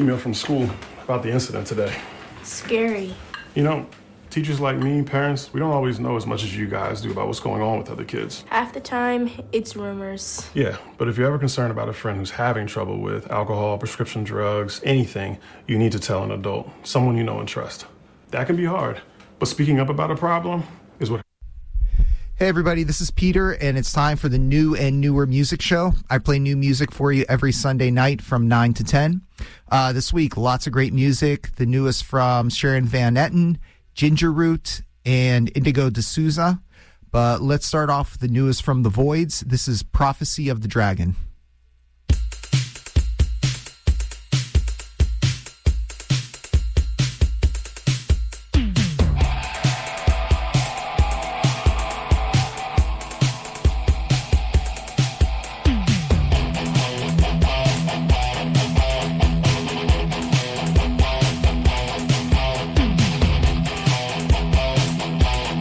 email from school about the incident today. Scary. You know, teachers like me, parents, we don't always know as much as you guys do about what's going on with other kids. Half the time, it's rumors. Yeah, but if you're ever concerned about a friend who's having trouble with alcohol, prescription drugs, anything, you need to tell an adult, someone you know and trust. That can be hard, but speaking up about a problem is what... Hey everybody, this is Peter, and it's time for the New and Newer Music Show. I play new music for you every Sunday night from 9 to 10. This week, lots of great music. The newest from Sharon Van Etten, Ginger Root, and Indigo D'Souza. But let's start off with the newest from The Voids. This is Prophecy of the Dragon.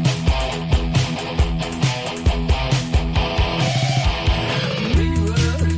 We were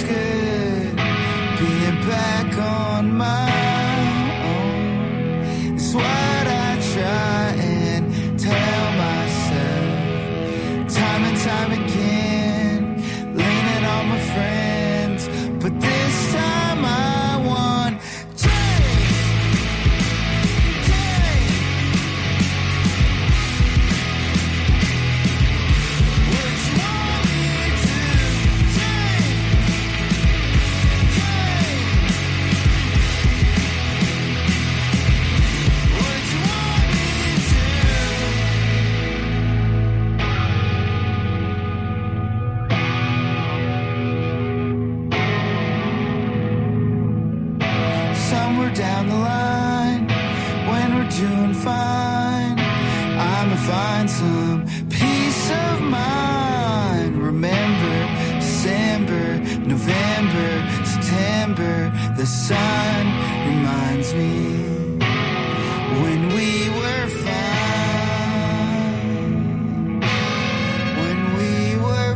feels good being back on my own. It's what I try and tell myself time and time again, leaning on my friends, but this time I want change, change. Would you want me to change, change? Would you want me to? Somewhere down the line, when we're doing fine, I'ma find some peace of mind. Remember December, November, September, the sun reminds me when we were fine, when we were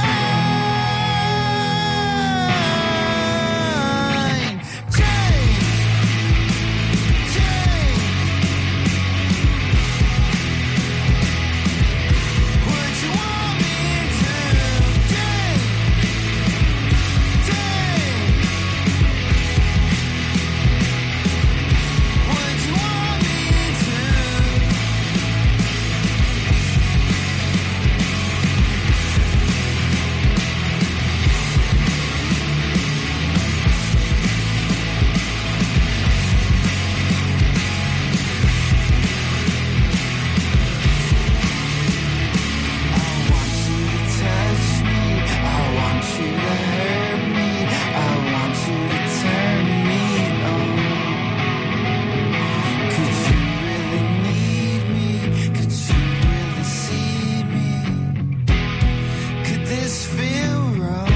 fine. Change, change. Would you want me to change, change? Would you want me to? I want you to touch me, I want you to hurt me, I want you to turn me on. Could you really need me? Could you really see me? Could this feel wrong?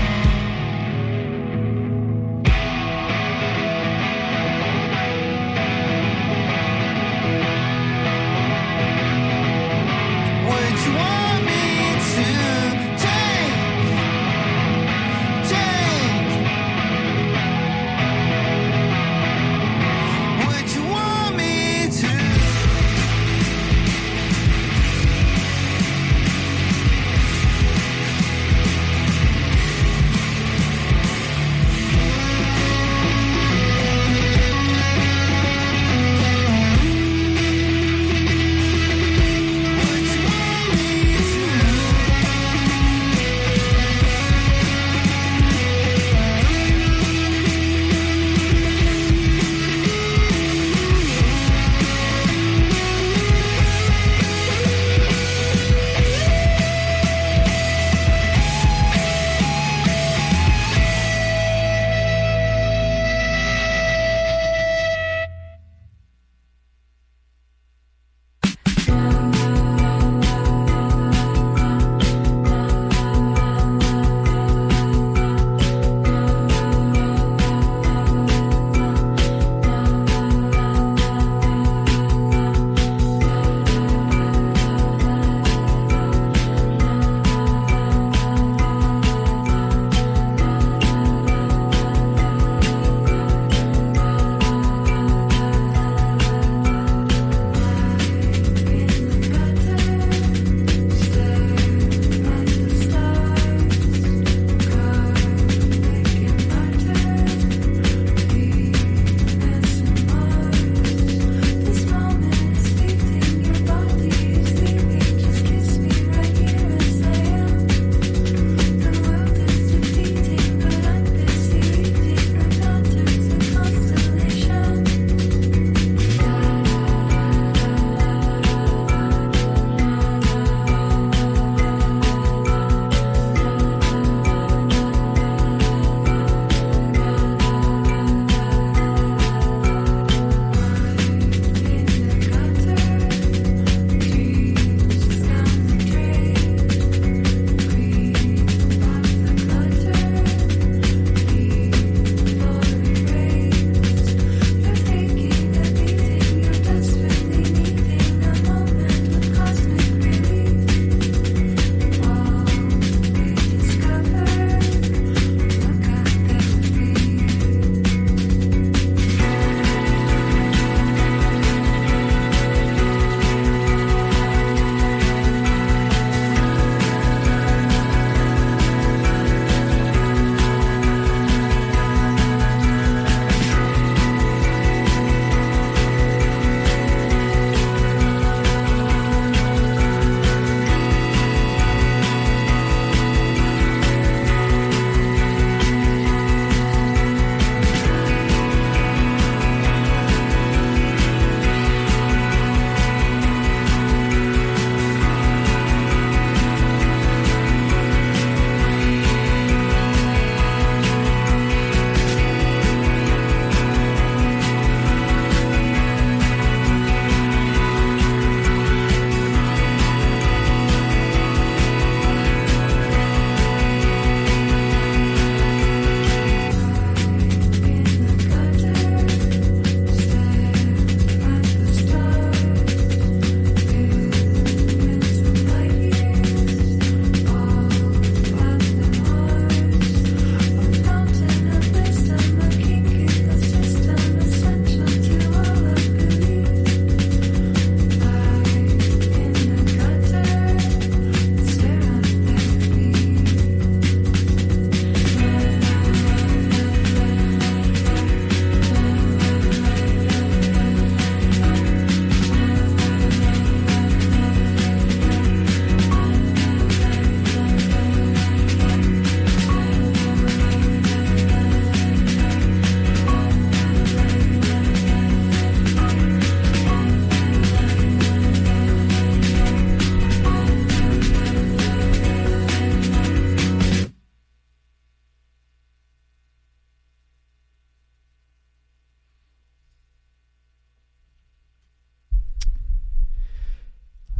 Would you want me to change, change? Would you want me to?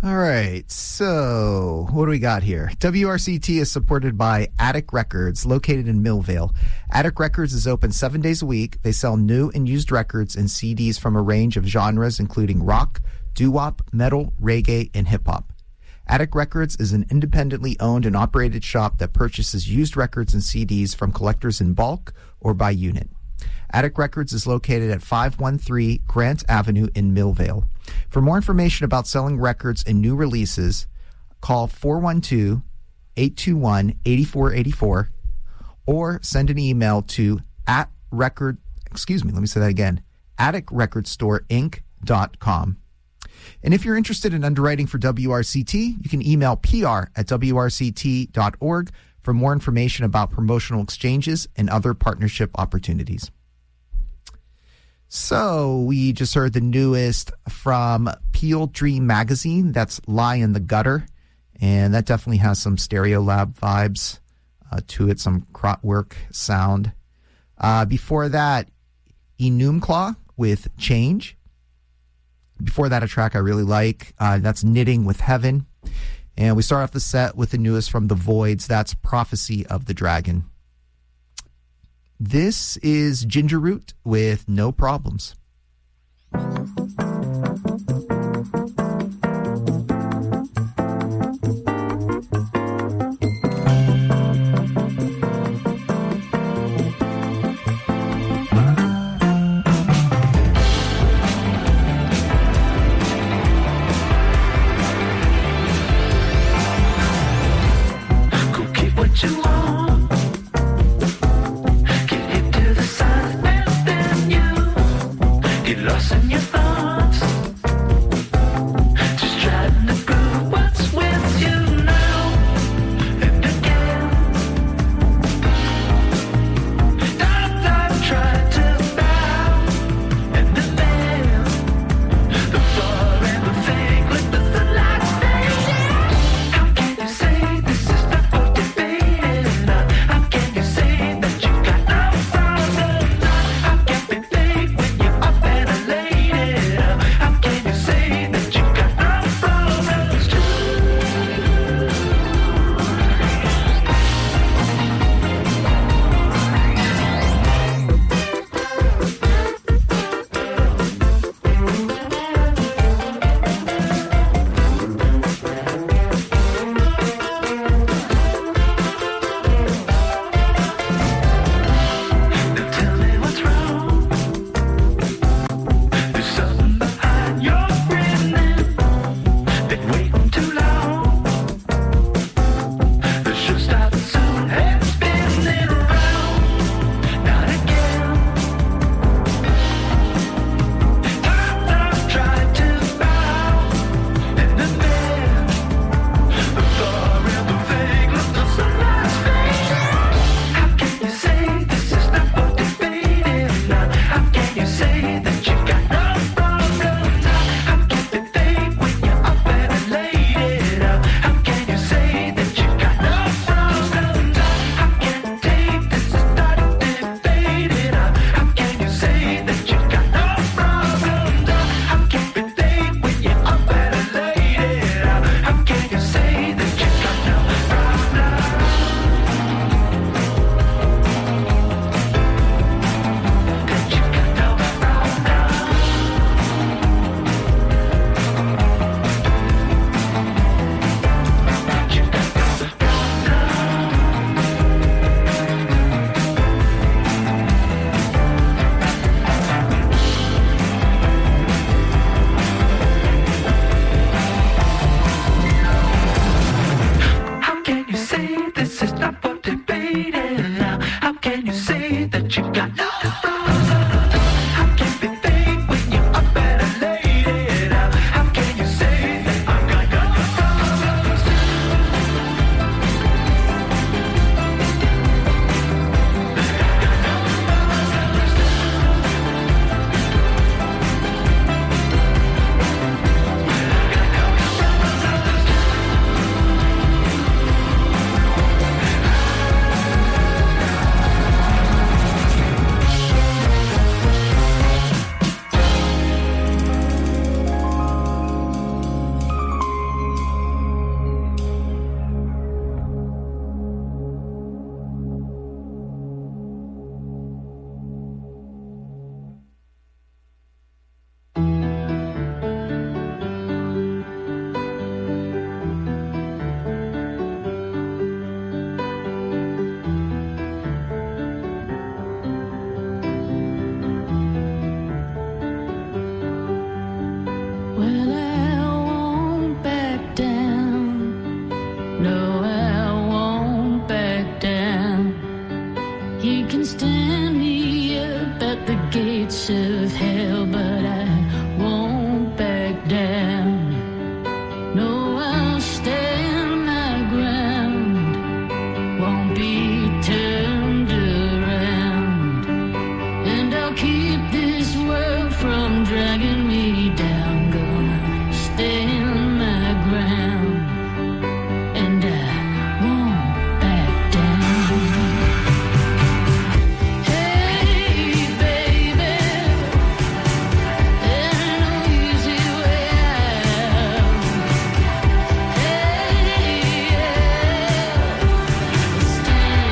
All right, so what do we got here? WRCT is supported by Attic Records, located in Millvale. Attic Records is open 7 days a week. They sell new and used records and CDs from a range of genres, including rock, doo-wop, metal, reggae, and hip-hop. Attic Records is an independently owned and operated shop that purchases used records and CDs from collectors in bulk or by unit. Attic Records is located at 513 Grant Avenue in Millvale. For more information about selling records and new releases, call 412-821-8484 or send an email to atticrecordstore.inc.com. And if you're interested in underwriting for WRCT, you can email pr@wrct.org for more information about promotional exchanges and other partnership opportunities. So we just heard the newest from Peel Dream Magazine. That's Lie in the Gutter. And that definitely has some Stereolab vibes to it, some Kraftwerk sound. Before that, Enumclaw with Change. Before that, a track I really like. That's Knitting with Heaven. And we start off the set with the newest from The Voids. That's Prophecy of the Dragon. This is Ginger Root with No Problems. won't be turned around. And I'll keep this world from dragging me down. Gonna stand my ground, and I won't back down. Hey, baby, there's no easy way out. Hey, yeah, stand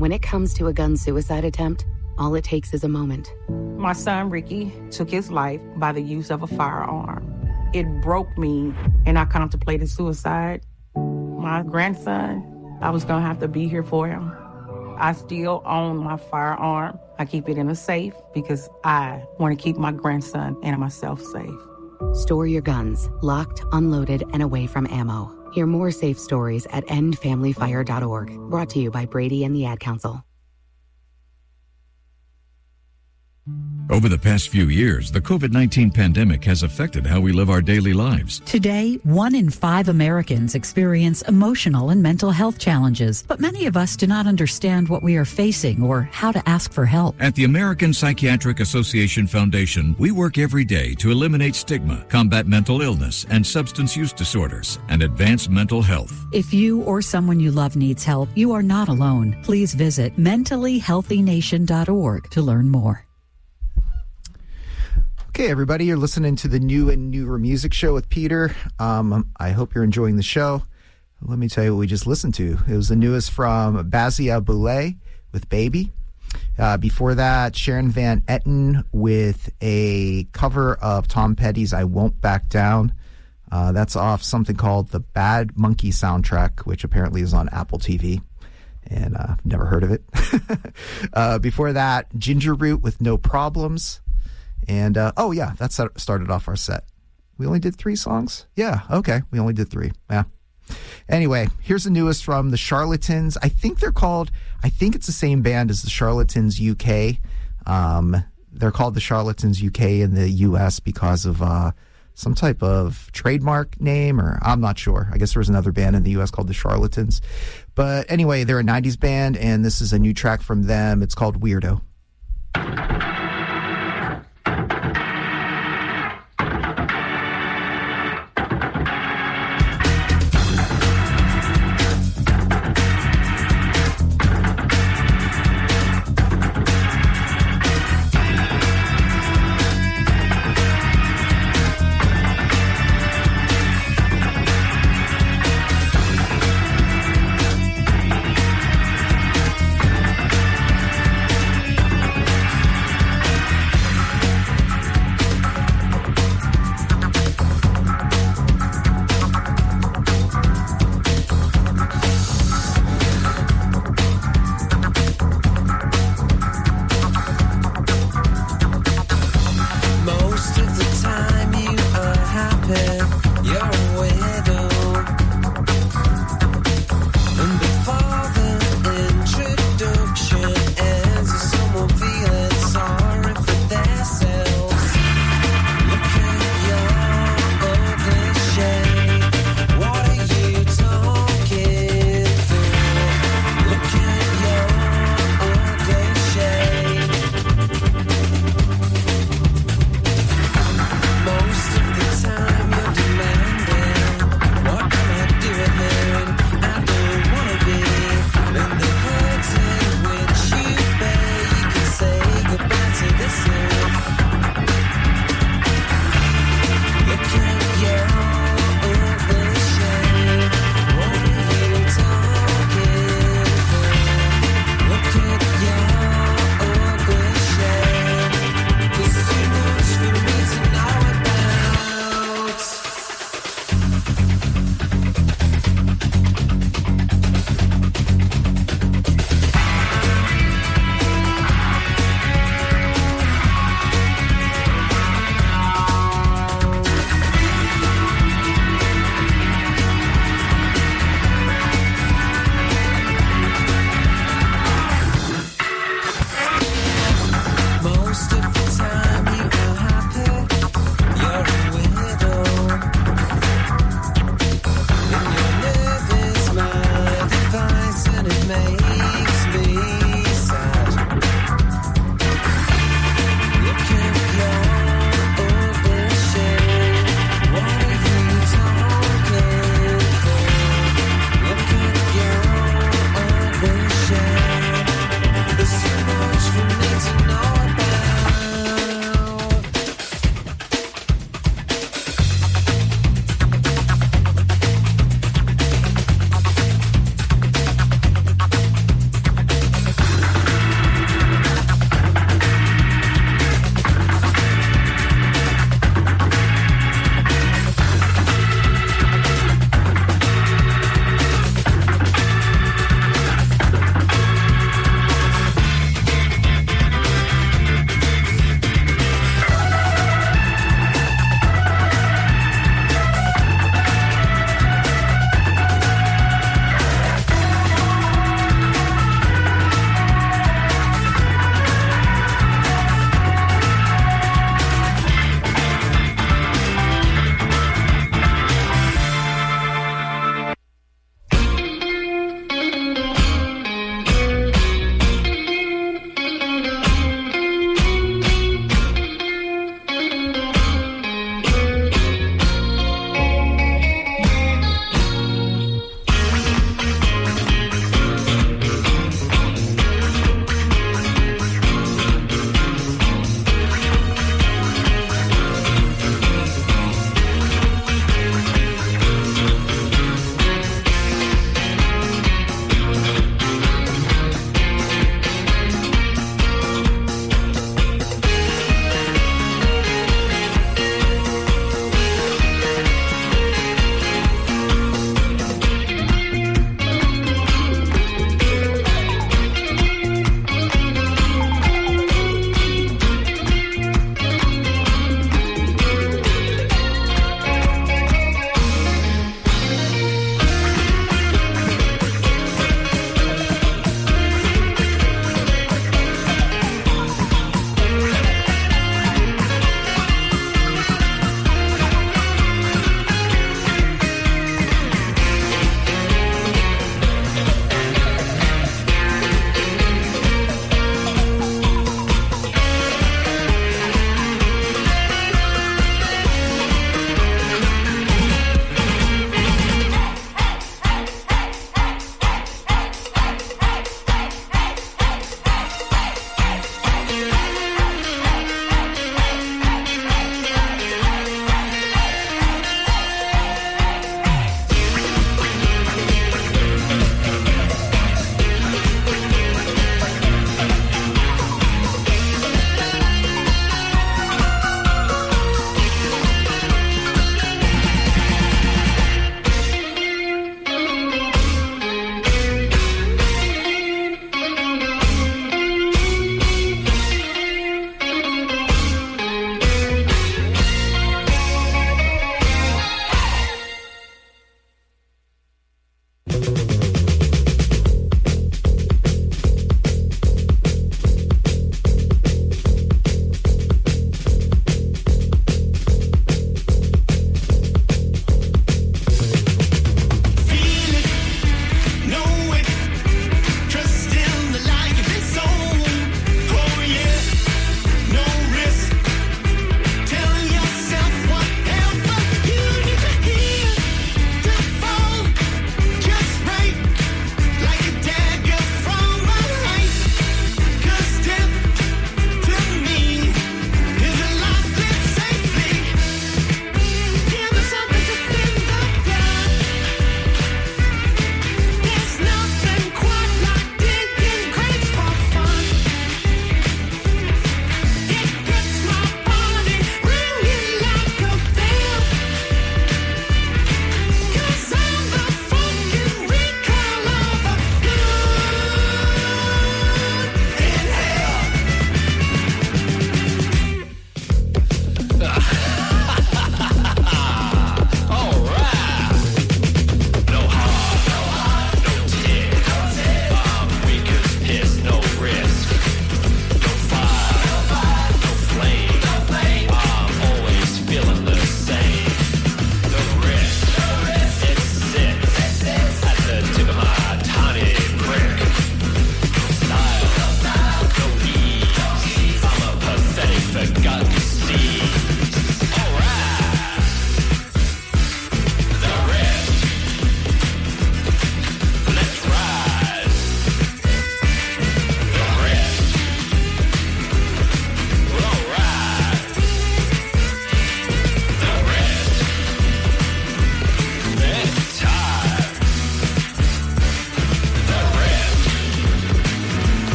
When it comes to a gun suicide attempt, all it takes is a moment. My son, Ricky, took his life by the use of a firearm. It broke me, and I contemplated suicide. My grandson, I was going to have to be here for him. I still own my firearm. I keep it in a safe because I want to keep my grandson and myself safe. Store your guns, locked, unloaded, and away from ammo. Hear more safe stories at endfamilyfire.org. Brought to you by Brady and the Ad Council. Over the past few years, the COVID-19 pandemic has affected how we live our daily lives. Today, 1 in 5 Americans experience emotional and mental health challenges, but many of us do not understand what we are facing or how to ask for help. At the American Psychiatric Association Foundation, we work every day to eliminate stigma, combat mental illness and substance use disorders, and advance mental health. If you or someone you love needs help, you are not alone. Please visit mentallyhealthynation.org to learn more. Okay, everybody, you're listening to the New and Newer Music Show with Peter. I hope you're enjoying the show. Let me tell you what we just listened to. It was the newest from Bazia Boulay with Baby. Before that, Sharon Van Etten with a cover of Tom Petty's I Won't Back Down. That's off something called the Bad Monkey soundtrack, which apparently is on Apple TV. And I've never heard of it. Before that, Ginger Root with No Problems. And, that started off our set. We only did 3 songs? Yeah, okay. We only did 3. Yeah. Anyway, here's the newest from the Charlatans. I think it's the same band as the Charlatans UK. They're called the Charlatans UK in the US because of some type of trademark name, or I'm not sure. I guess there was another band in the US called the Charlatans. But anyway, they're a 90s band, and this is a new track from them. It's called Weirdo.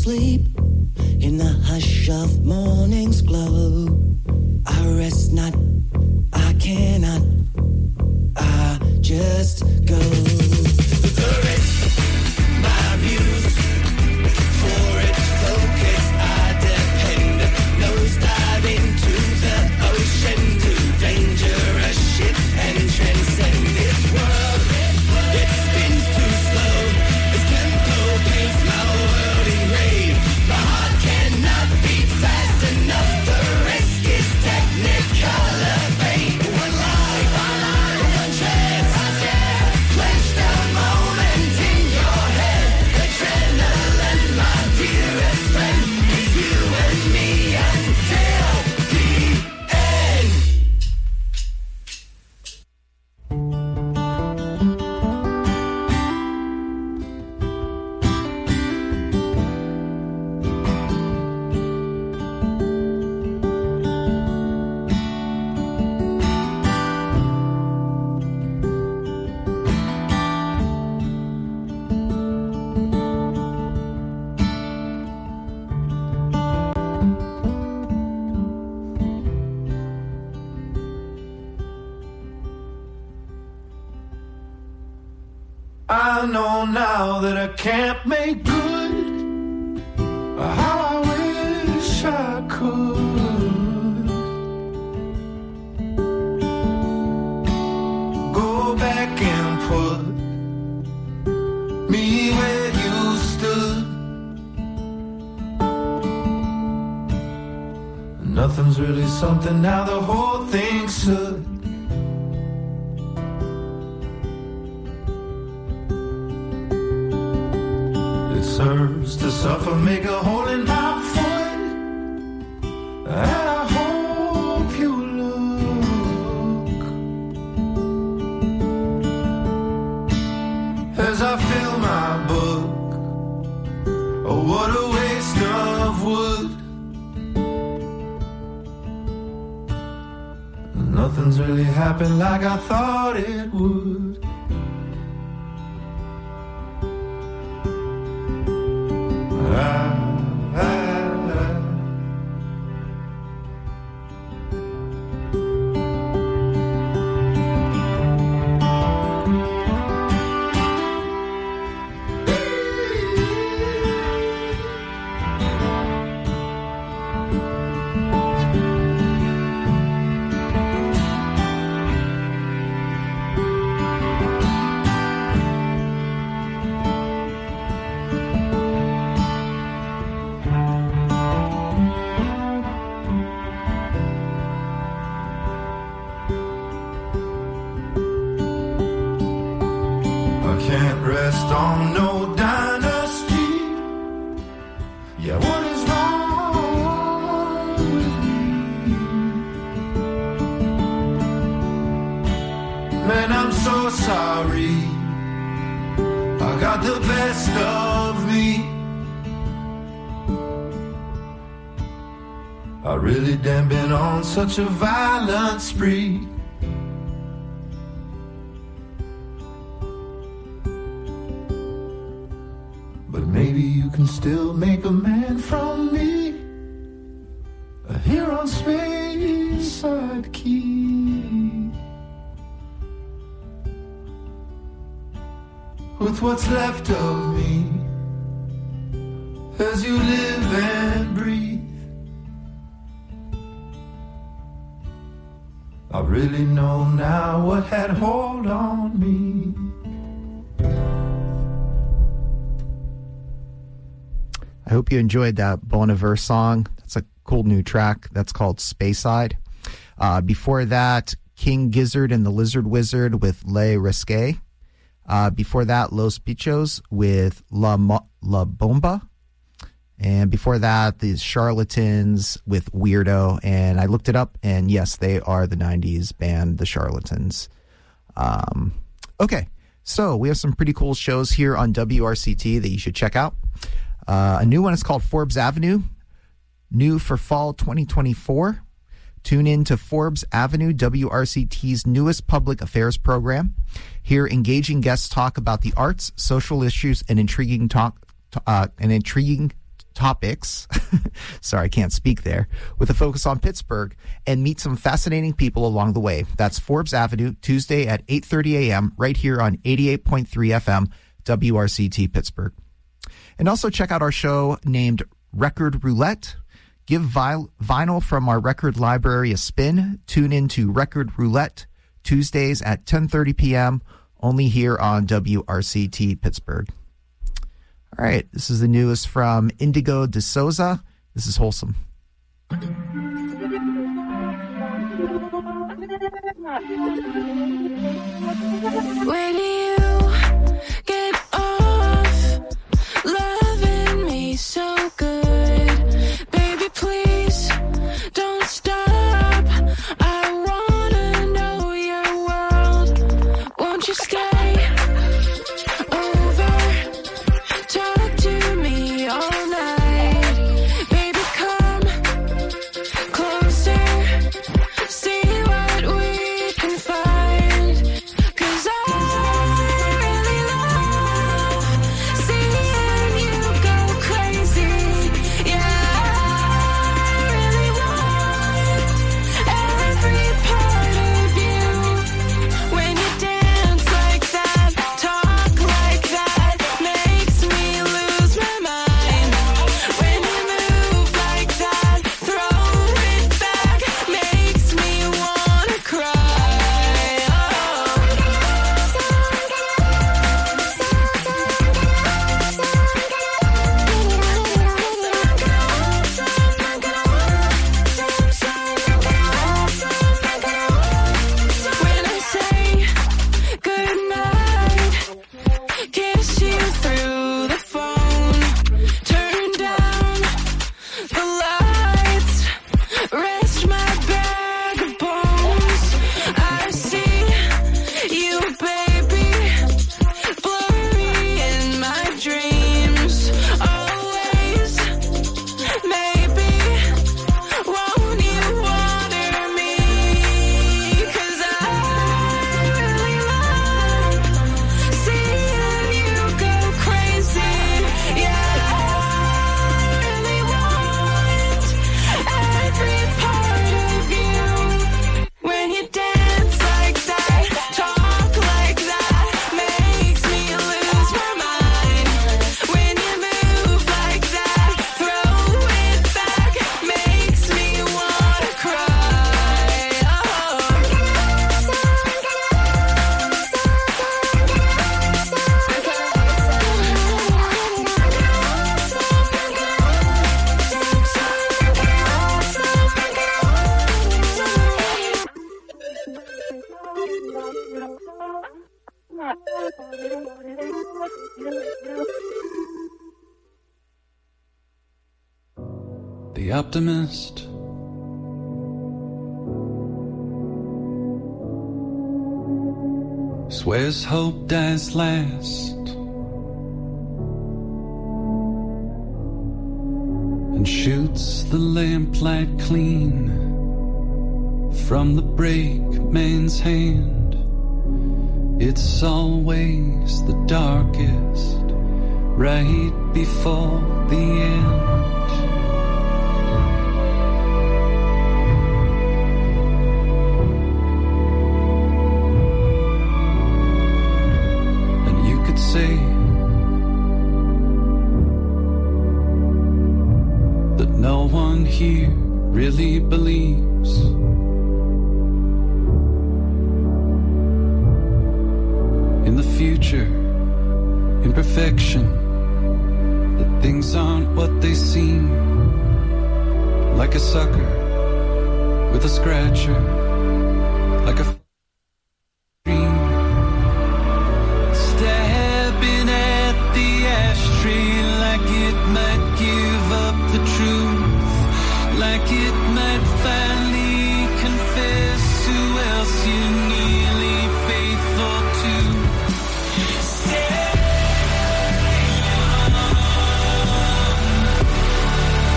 sleep in the hush of morning's glow. I rest not, I cannot, I just go. The rest, my muse, for its focus I depend. Nose dive into the ocean, do dangerous shit and transcend this world. It spins too slow, its tempo paints my world in gray. My heart cannot beat fast enough, the rest is technicolor paint. One life, one chance, flash the moment in your head. Adrenaline, my dearest friend, it's you and me until the end. I know now that I can't make good how I wish I could. Go back and put me where you stood. Nothing's really something now, the whole thing should. Serves to suffer, make a hole in my foot, and I hope you look as I fill my book. Oh, what a waste of wood. Nothing's really happened like I thought it would. Can't rest on no dynasty. Yeah, what is wrong with me? Man, I'm so sorry. I got the best of me. I really damn been on such a violent spree. Maybe you can still make a man from me, here on Speyside Key. With what's left of me, as you live and breathe, I really know now what had hold on me. I hope you enjoyed that Bon Iver song. That's a cool new track. That's called Speyside. Before that, King Gizzard and the Lizard Wizard with Le Risque. Before that, Los Bichos with La Bomba. And before that, the Charlatans with Weirdo. And I looked it up, and yes, they are the 90s band, the Charlatans. Okay, so we have some pretty cool shows here on WRCT that you should check out. A new one is called Forbes Avenue, new for fall 2024. Tune in to Forbes Avenue, WRCT's newest public affairs program. Here, engaging guests talk about the arts, social issues, and intriguing topics. Sorry, I can't speak there. With a focus on Pittsburgh, and meet some fascinating people along the way. That's Forbes Avenue, Tuesday at 8:30 a.m. right here on 88.3 FM, WRCT Pittsburgh. And also check out our show named Record Roulette. Give vinyl from our record library a spin. Tune into Record Roulette Tuesdays at 10:30 p.m. only here on WRCT Pittsburgh. All right, this is the newest from Indigo De Souza. This is Wholesome. When you get off loving me so good, baby, please don't stop. I wanna know your world. Won't you stay over? Talk to me all night. Baby, come closer. See what we can find. 'Cause I really love seeing you go crazy. Yeah, I really want every part of you. When you dance like that, talk like that, makes me lose my mind. When you move like that, throw it back, makes me wanna cry. When I say goodnight, kiss you through the phone, turn down the lights, rest my bag of bones. I see you, baby, blurry in my dreams. Always, maybe, won't you water me? 'Cause I really love seeing you go crazy. Yeah, I really want every part of you. When you dance like that, talk like that, makes me lose my mind. When you move like that, throw it back, makes me wanna cry. The optimist. Swears hope dies last, and shoots the lamplight clean from the brakeman's hand. It's always the darkest right before the end. Say that no one here really believes in the future, in perfection, that things aren't what they seem. Like a sucker with a scratcher, like a like it might give up the truth, like it might finally confess who else you're nearly faithful to.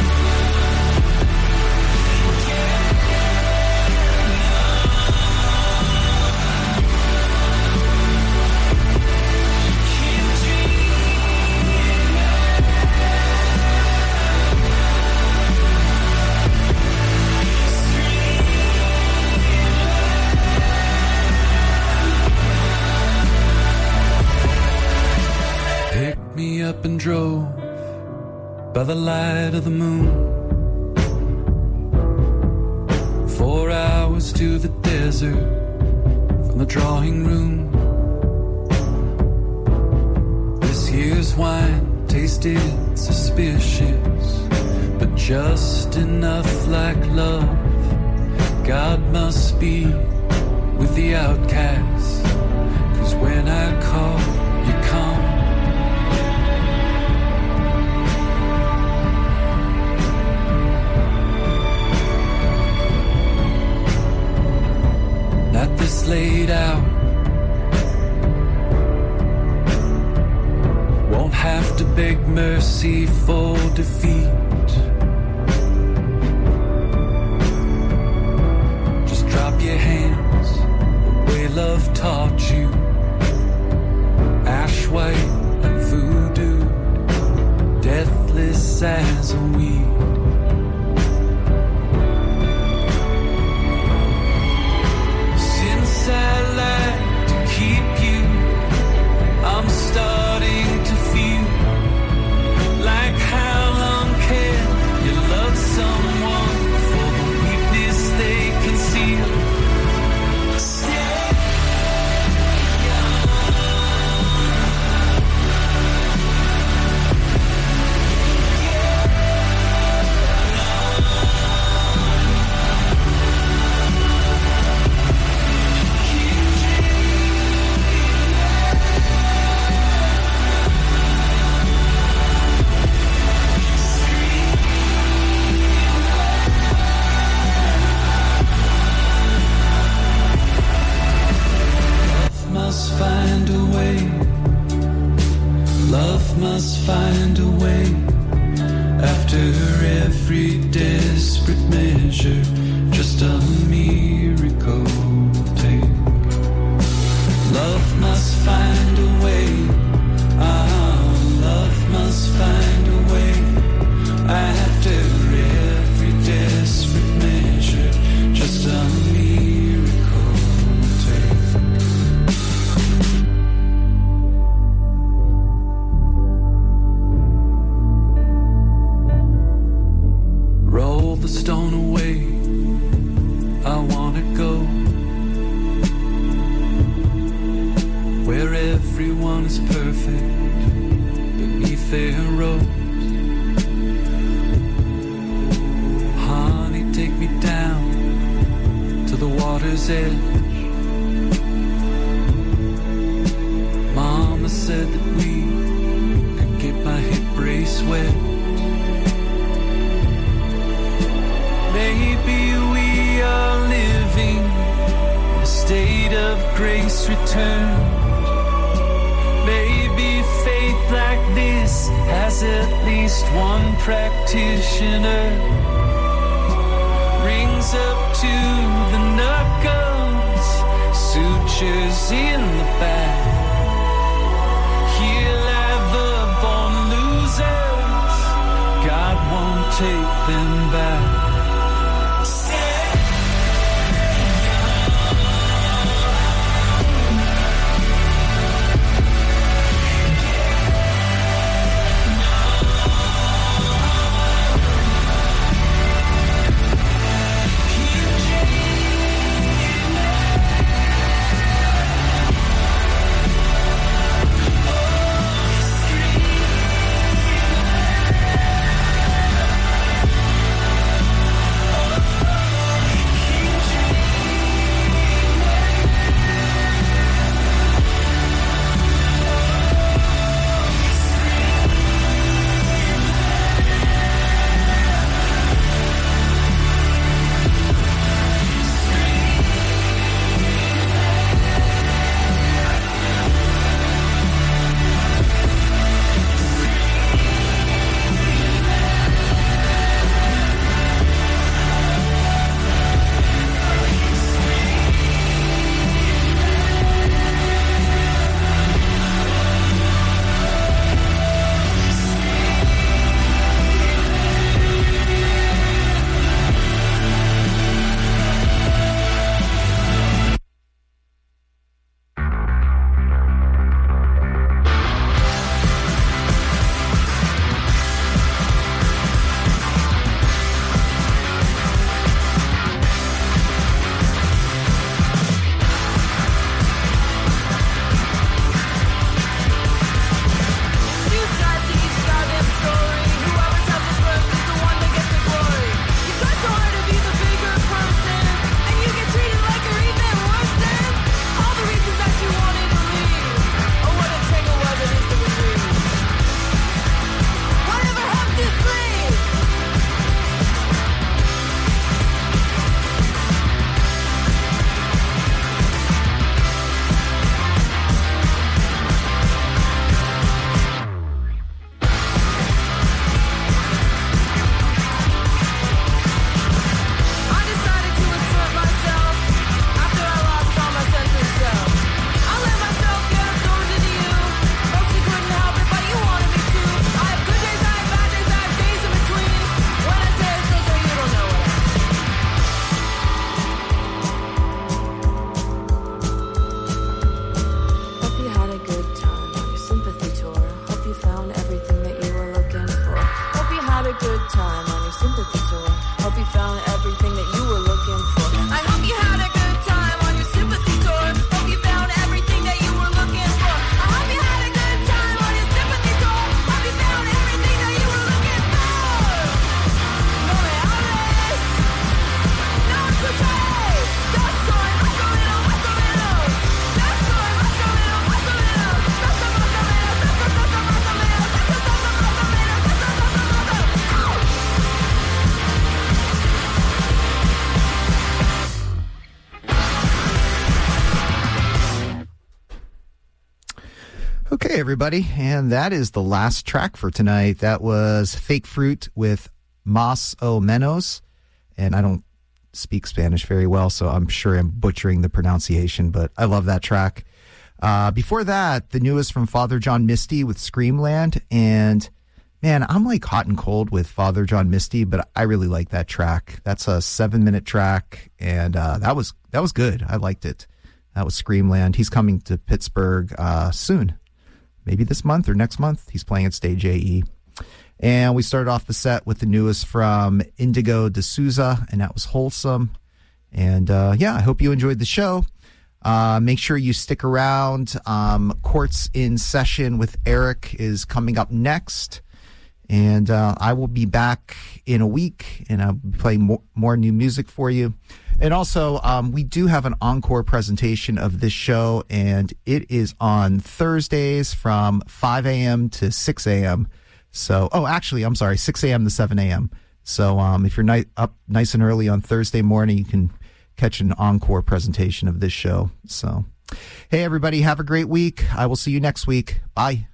Stay by the light of the moon. 4 hours to the desert from the drawing room. This year's wine tasted suspicious, but just enough like love. God must be with the outcasts, 'cause when I call, you come. Not this late hour, won't have to beg mercy for defeat. Just drop your hands the way love taught you. Ash white and voodoo, deathless as a weed. Since I like to keep you, I'm starting to feel like how long can you love someone for the weakness they conceal? Stay young. Must find a way. Love must find a way. After every desperate measure, just a miracle will take. Love must find a way. Love must find a way. After every desperate measure, just a miracle will take. Roll the stone away, I wanna go where everyone is perfect beneath their rose. Honey, take me down to the water's edge. Mama said that we could get my hip brace wet. Maybe we are living in a state of grace returned. Maybe faith like this has at least one practitioner. Rings up to the knuckles, sutures in the back. He'll ever born losers, God won't take them back. Okay, everybody, and that is the last track for tonight. That was Fake Fruit with Mas o Menos, and I don't speak Spanish very well, so I'm sure I'm butchering the pronunciation, but I love that track. Before that, the newest from Father John Misty with Screamland, and man, I'm like hot and cold with Father John Misty, but I really like that track. That's a 7-minute track, and that was good. I liked it. That was Screamland. He's coming to Pittsburgh soon. Maybe this month or next month. He's playing at Stage AE. And we started off the set with the newest from Indigo D'Souza, and that was Wholesome. And I hope you enjoyed the show. Make sure you stick around. Courts in Session with Eric is coming up next. And I will be back in a week, and I'll be playing more new music for you. And also, we do have an encore presentation of this show, and it is on Thursdays from 5 a.m. to 6 a.m. So, I'm sorry, 6 a.m. to 7 a.m. So if you're up nice and early on Thursday morning, you can catch an encore presentation of this show. So, hey, everybody, have a great week. I will see you next week. Bye.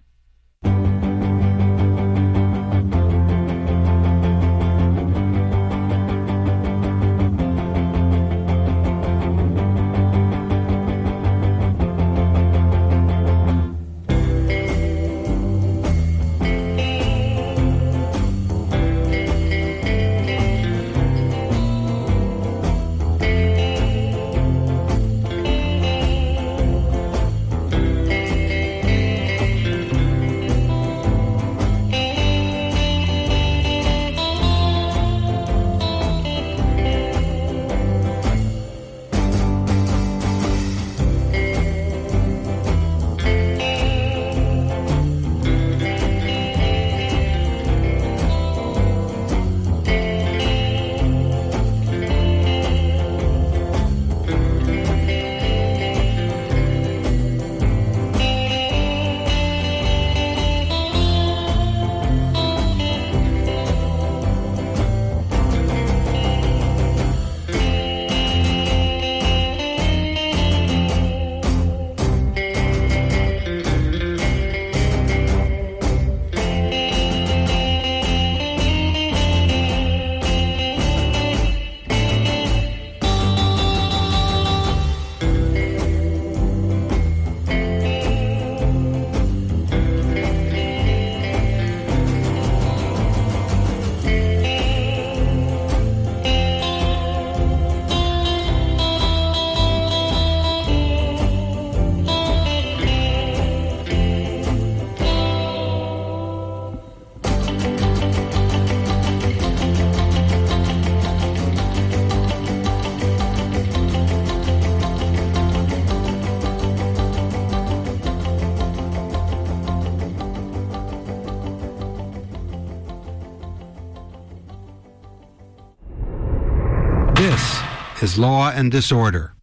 Is Law and Disorder.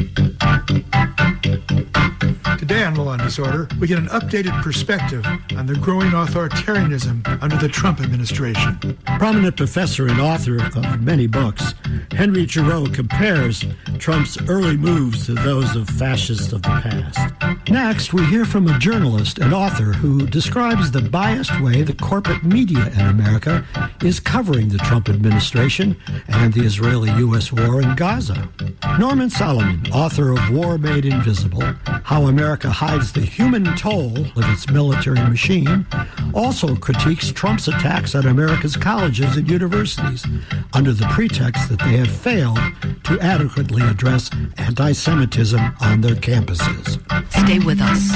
Today on Law and Disorder, we get an updated perspective on the growing authoritarianism under the Trump administration. Prominent professor and author of many books, Henry Giroux compares Trump's early moves to those of fascists of the past. Next, we hear from a journalist and author who describes the biased way the corporate media in America is covering the Trump administration and the Israeli-U.S. war in Gaza. Norman Solomon, author of War Made Invisible, How America Hides the Human Toll of Its Military Machine, also critiques Trump's attacks on America's colleges and universities under the pretext that they have failed to adequately address anti-Semitism on their campuses. Stay with us.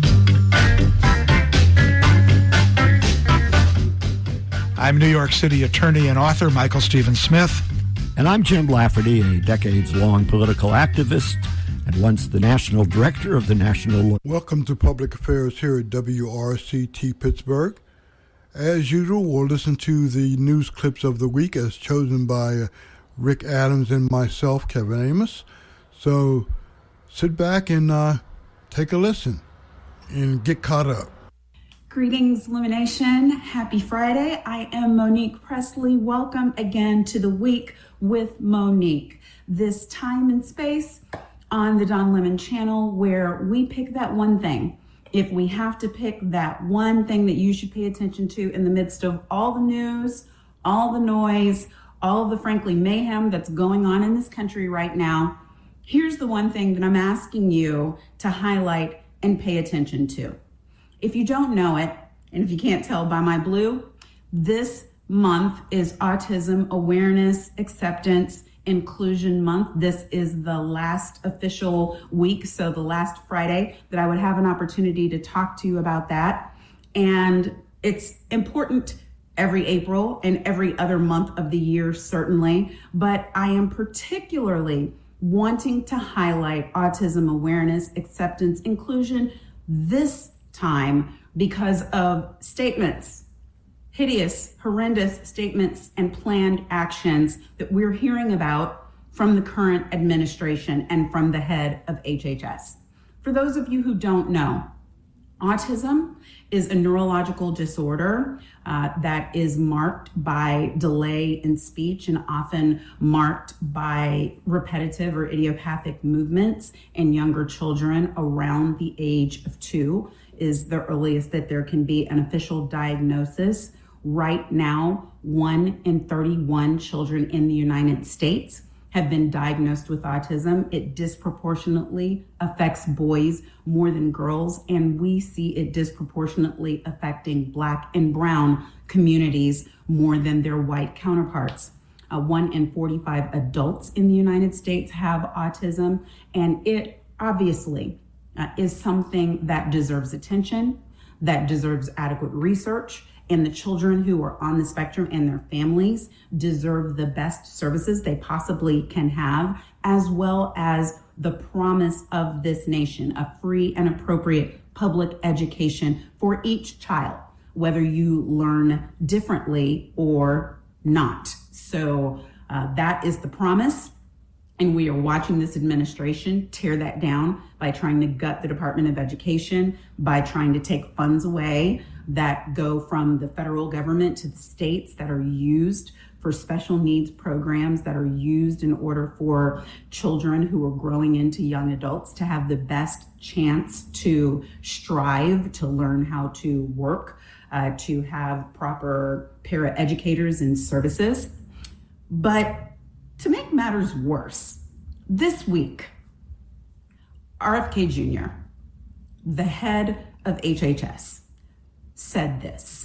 I'm New York City attorney and author Michael Stephen Smith. And I'm Jim Lafferty, a decades-long political activist and once the national director of the National... Welcome to Public Affairs here at WRCT Pittsburgh. As usual, we'll listen to the news clips of the week as chosen by Rick Adams and myself, Kevin Amos. So sit back and take a listen and get caught up. Greetings, Illumination. Happy Friday. I am Monique Presley. Welcome again to the Week with Monique. This time and space on the Don Lemon channel where we pick that one thing if we have to pick that one thing that you should pay attention to in the midst of all the news, all the noise, all of the, frankly, mayhem that's going on in this country right now, here's the one thing that I'm asking you to highlight and pay attention to. If you don't know it, and if you can't tell by my blue, this month is Autism Awareness, Acceptance, Inclusion Month. This is the last official week, so the last Friday that I would have an opportunity to talk to you about that. And it's important every April and every other month of the year, certainly, but I am particularly wanting to highlight Autism Awareness, Acceptance, Inclusion this time because of statements, hideous, horrendous statements and planned actions that we're hearing about from the current administration and from the head of HHS. For those of you who don't know, autism is a neurological disorder that is marked by delay in speech and often marked by repetitive or idiopathic movements in younger children around the age of 2 is the earliest that there can be an official diagnosis. Right now, 1 in 31 children in the United States have been diagnosed with autism. It disproportionately affects boys more than girls, and we see it disproportionately affecting Black and Brown communities more than their white counterparts. 1 in 45 adults in the United States have autism, and it obviously is something that deserves attention, that deserves adequate research, and the children who are on the spectrum and their families deserve the best services they possibly can have, as well as the promise of this nation, a free and appropriate public education for each child, whether you learn differently or not. So that is the promise. And we are watching this administration tear that down by trying to gut the Department of Education, by trying to take funds away that go from the federal government to the states that are used for special needs programs, that are used in order for children who are growing into young adults to have the best chance to strive, to learn how to work, to have proper paraeducators and services. But to make matters worse, this week, RFK Jr., the head of HHS, said this.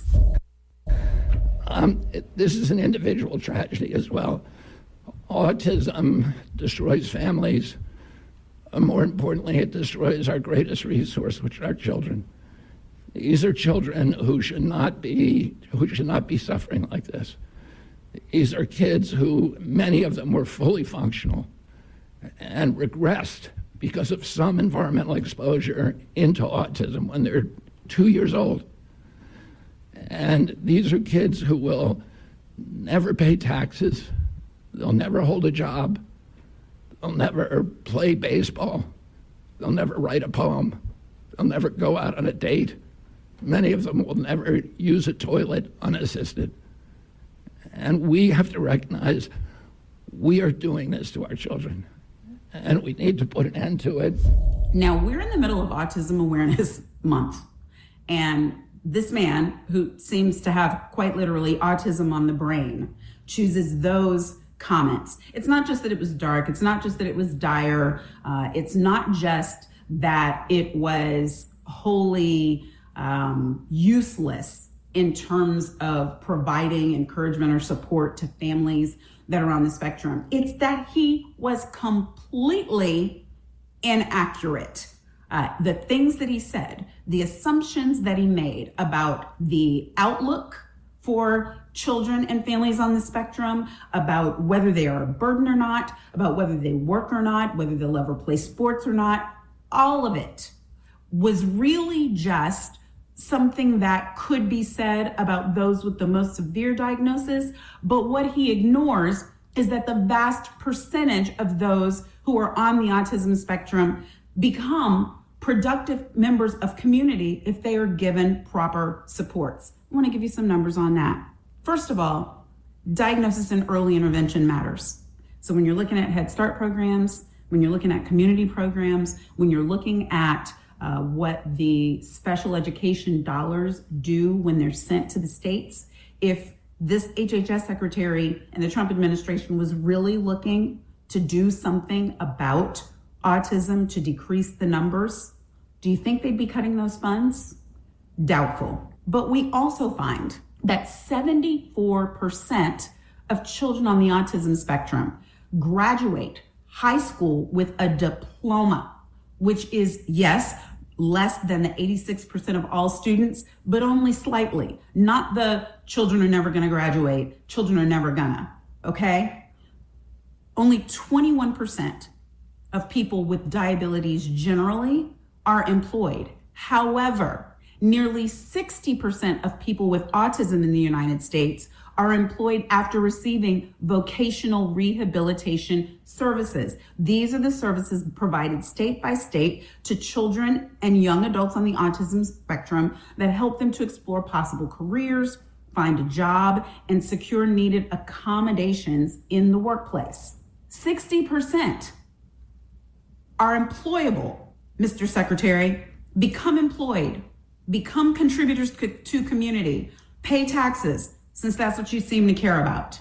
This is an individual tragedy as well. Autism destroys families. More importantly, it destroys our greatest resource, which are our children. These are children who should not be suffering like this. These are kids who, many of them were fully functional and regressed because of some environmental exposure into autism when they're 2 years old. And these are kids who will never pay taxes, they'll never hold a job, they'll never play baseball, they'll never write a poem, they'll never go out on a date. Many of them will never use a toilet unassisted. And we have to recognize we are doing this to our children, and we need to put an end to it. Now, we're in the middle of Autism Awareness Month, and this man, who seems to have quite literally autism on the brain, chooses those comments. It's not just that it was dark. It's not just that it was dire. It's not just that it was wholly useless in terms of providing encouragement or support to families that are on the spectrum. It's that he was completely inaccurate. The things that he said, the assumptions that he made about the outlook for children and families on the spectrum, about whether they are a burden or not, about whether they work or not, whether they'll ever play sports or not, all of it was really just something that could be said about those with the most severe diagnosis. But what he ignores is that the vast percentage of those who are on the autism spectrum become productive members of community if they are given proper supports. I want to give you some numbers on that. First of all, diagnosis and early intervention matters. So when you're looking at Head Start programs, when you're looking at community programs, when you're looking at what the special education dollars do when they're sent to the states. If this HHS secretary and the Trump administration was really looking to do something about autism to decrease the numbers, do you think they'd be cutting those funds? Doubtful. But we also find that 74% of children on the autism spectrum graduate high school with a diploma, which is, yes, less than the 86% of all students, but only slightly. Not the children are never gonna graduate, children are never gonna, okay? Only 21% of people with disabilities generally are employed. However, nearly 60% of people with autism in the United States are employed after receiving vocational rehabilitation services. These are the services provided state by state to children and young adults on the autism spectrum that help them to explore possible careers, find a job, and secure needed accommodations in the workplace. 60% are employable, Mr. Secretary. Become employed, become contributors to community, pay taxes, since that's what you seem to care about.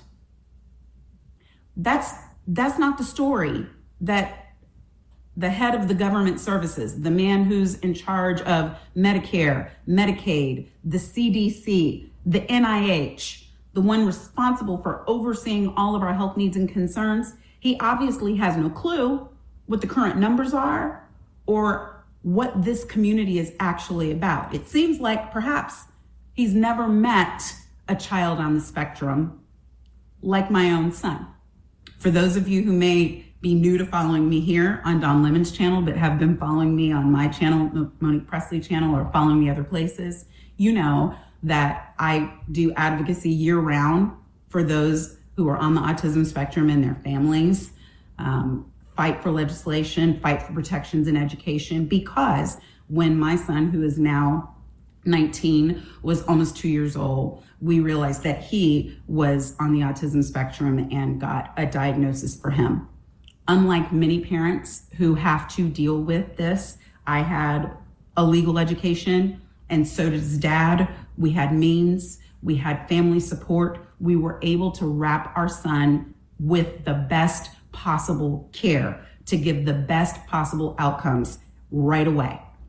That's not the story that the head of the government services, the man who's in charge of Medicare, Medicaid, the CDC, the NIH, the one responsible for overseeing all of our health needs and concerns, he obviously has no clue what the current numbers are or what this community is actually about. It seems like perhaps he's never met a child on the spectrum like my own son. For those of you who may be new to following me here on Don Lemon's channel, but have been following me on my channel, Monique Presley channel, or following me other places, you know that I do advocacy year round for those who are on the autism spectrum and their families. Fight for legislation, fight for protections in education, because when my son, who is now 19, was almost 2 years old, we realized that he was on the autism spectrum and got a diagnosis for him. Unlike many parents who have to deal with this, I had a legal education, and so did his dad. We had means, we had family support. We were able to wrap our son with the best possible care to give the best possible outcomes right away.